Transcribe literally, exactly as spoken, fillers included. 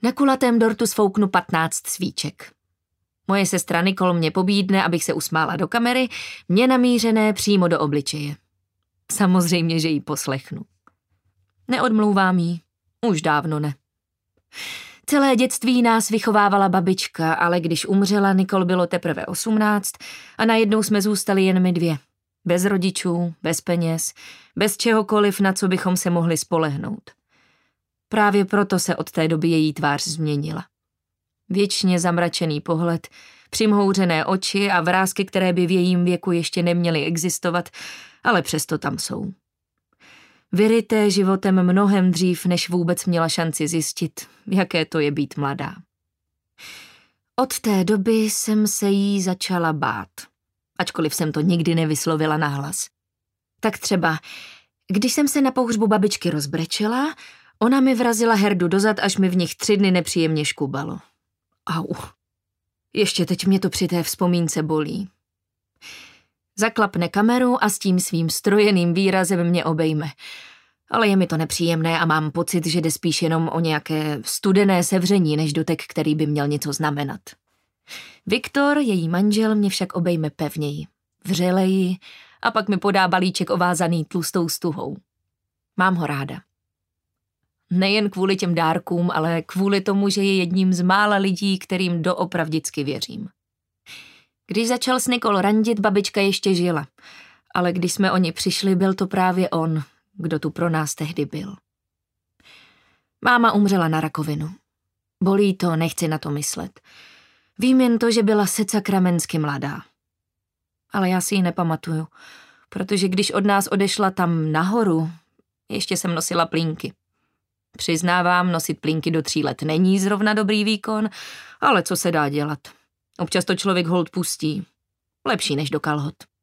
Na kulatém dortu sfouknu patnáct svíček. Moje sestra Nikol mě pobídne, abych se usmála do kamery, mě namířené přímo do obličeje. Samozřejmě, že ji poslechnu. Neodmlouvám jí, už dávno ne. Celé dětství nás vychovávala babička, ale když umřela, Nikol bylo teprve osmnáct a najednou jsme zůstali jen my dvě. Bez rodičů, bez peněz, bez čehokoliv, na co bychom se mohli spolehnout. Právě proto se od té doby její tvář změnila. Věčně zamračený pohled, přimhouřené oči a vrásky, které by v jejím věku ještě neměly existovat, ale přesto tam jsou. Vyryté životem mnohem dřív, než vůbec měla šanci zjistit, jaké to je být mladá. Od té doby jsem se jí začala bát, ačkoliv jsem to nikdy nevyslovila nahlas. Tak třeba, když jsem se na pohřbu babičky rozbrečela, ona mi vrazila herdu dozad, až mi v nich tři dny nepříjemně škubalo. Au. Ještě teď mě to při té vzpomínce bolí. Zaklapne kameru a s tím svým strojeným výrazem mě obejme. Ale je mi to nepříjemné a mám pocit, že jde spíš jenom o nějaké studené sevření, než dotek, který by měl něco znamenat. Viktor, její manžel, mě však obejme pevněji, vřeleji a pak mi podá balíček ovázaný tlustou stuhou. Mám ho ráda. Nejen kvůli těm dárkům, ale kvůli tomu, že je jedním z mála lidí, kterým doopravdicky věřím. Když začal s Nikol randit, babička ještě žila, ale když jsme o ní přišli, byl to právě on, kdo tu pro nás tehdy byl. Máma umřela na rakovinu. Bolí to, nechci na to myslet. Vím jen to, že byla secakramensky mladá. Ale já si ji nepamatuju, protože když od nás odešla tam nahoru, ještě jsem nosila plínky. Přiznávám, nosit plínky do tří let není zrovna dobrý výkon, ale co se dá dělat? Občas to člověk holt pustí. Lepší než do kalhot.